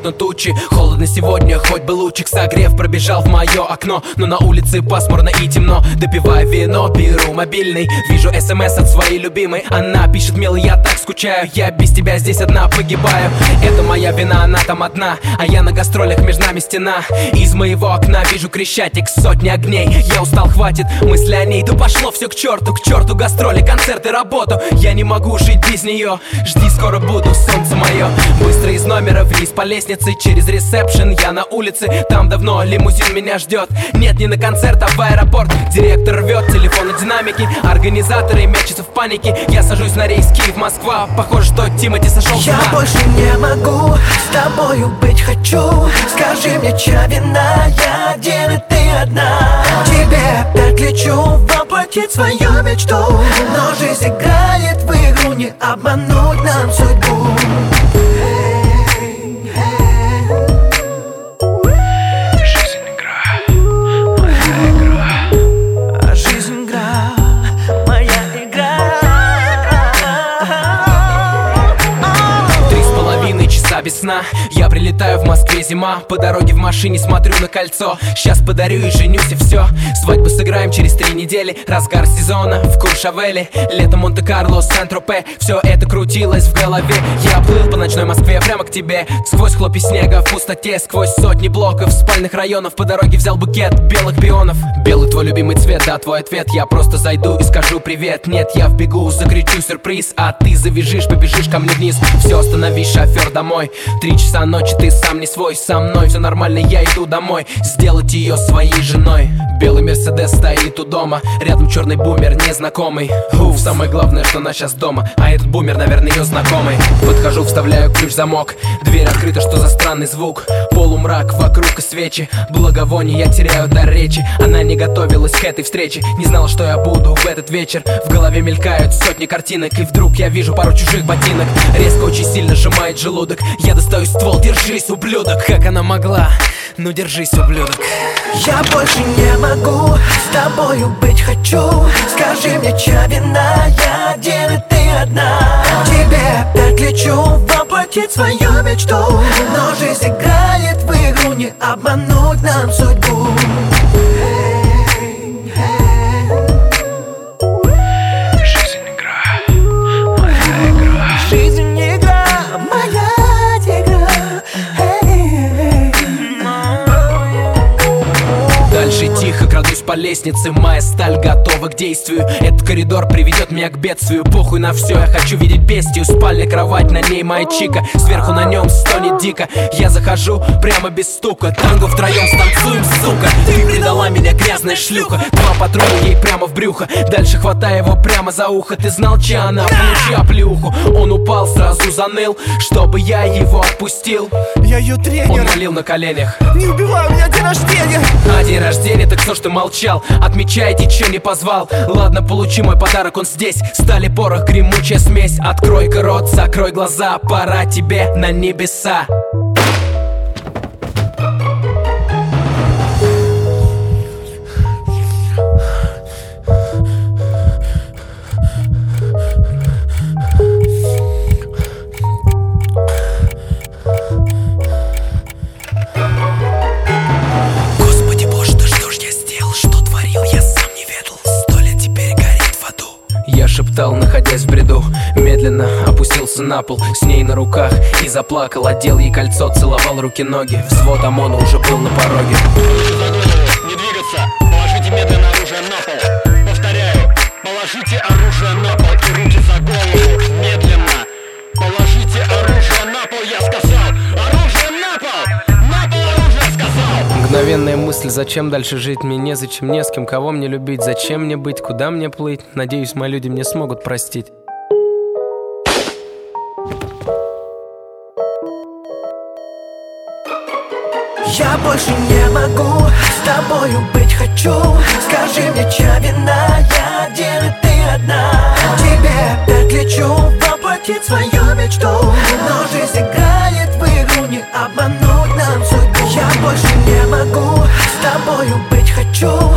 плотно тучи. Холодно сегодня, хоть бы лучик согрев пробежал в мое окно. Но на улице пасмурно и темно. Допиваю вино, беру мобильный, вижу СМС от своей любимой. Она пишет: милый, я так скучаю, я без тебя здесь одна погибаю. Это моя вина, она там одна, а я на гастролях, между нами стена. Из моего окна вижу Крещатик, сотни огней. Я устал, хватит мысли о ней. Да пошло все к черту гастроли, концерты, работу. Я не могу жить без нее. Жди, скоро буду, солнце мое. Быстро из номера вниз по лестнице, через ресепшн я на улице. Там давно лимузин меня ждет. Нет, не на концерт, а в аэропорт. Директор рвет телефон и динамики. Организаторы мечутся в панике. Я сажусь на рейс Киев-Москва. Похоже, что Тимати сошел с ума. Я больше не могу с тобою быть, хочу. Скажи мне, чья вина, я один и ты одна. Тебе опять лечу воплотить свою мечту. Но жизнь играет в игру, не обмануть нам судьбу. Жизнь игра, моя игра. Жизнь игра, моя игра. 3,5 часа без сна. Я прилетаю в Москве, зима. По дороге в машине смотрю на кольцо. Сейчас подарю и женюсь, и все. Свадьбу сыграем через 3 недели. Разгар сезона в Куршавеле. Лето Монте-Карло, Сент-Тропе. Все это крутилось в голове. Я плыл по ночной Москве прямо к тебе. Сквозь хлопья снега в пустоте. Сквозь сотни блоков спальных районов. По дороге взял букет белых пионов. Белый твой любимый цвет, да, твой ответ. Я просто зайду и скажу привет. Нет, я вбегу, закричу сюрприз. А ты завяжешь, побежишь ко мне вниз. Все, остановись, шофер, домой. 3 часа ночи, ты сам не свой. Со мной все нормально, я иду домой. Сделать ее своей женой. Белый Мерседес стоит у дома. Рядом черный бумер, незнакомый. Самое главное, что она сейчас дома. А этот бумер, наверное, ее знакомый. Подхожу, вставляю ключ в замок. Дверь открыта, что за странный звук. Полумрак, вокруг и свечи. Благовоние, я теряю дар речи. Она не готовилась к этой встрече. Не знала, что я буду в этот вечер. В голове мелькают сотни картинок. И вдруг я вижу пару чужих ботинок. Резко, очень сильно сжимает желудок. Я достаю ствол, держись, ублюдок. Как она могла? Ну держись, ублюдок. Я больше не могу с тобою быть, хочу. Скажи мне, чья вина, я один и ты одна. Тебе опять лечу воплотить свою мечту. Но жизнь играет в игру, не обмануть нам судьбу. Жизнь игра, моя игра. Жизнь игра, моя игра. Дальше тихо крадусь по лестнице. Моя сталь готова к действию. Этот коридор приведет меня к бедствию. Похуй на все, я хочу видеть бестию. Спальня, кровать, на ней моя чика. Сверху на нем стонет дико. Я захожу прямо без стука. Танго втроем станцуем, сука. Ты предала меня, грязная шлюха. 2 патрона ей прямо в брюхо. Дальше хватаю его прямо за ухо. Ты знал, чья она? Получи оплюху. Он упал, сразу заныл, чтобы я его отпустил. Я ее Он тренер. молил на коленях. Не убивай, у меня день рождения. А день рождения, так что ж ты молчал? Отмечайте, чем не позвал. Ладно, получи мой подарок, он здесь. Стали, порох, гремучая смесь. Открой-ка рот, закрой глаза. Пора тебе на небеса. Господи боже, да что ж я сделал? Что творил, я сам не ведал. 100 лет теперь горит в аду. Я шептал, находясь в бреду. Медленно опустился на пол, с ней на руках и заплакал. Одел ей кольцо, целовал руки-ноги. Взвод ОМОНа уже был на пороге. Не двигаться, положите медленно оружие на пол. Повторяю, положите оружие на пол и руки за голову. Медленно. Положите оружие на пол, я сказал. Оружие на пол! На пол оружие сказал! Мгновенная мысль, зачем дальше жить? Мне незачем, не с кем, кого мне любить. Зачем мне быть, куда мне плыть? Надеюсь, мои люди мне смогут простить. Я больше не могу с тобою быть, хочу. Скажи мне, чья вина, я один и ты одна. Тебе опять лечу воплотить свою мечту. Но жизнь играет в игру, не обмануть нам судьбу. Я больше не могу с тобою быть, хочу.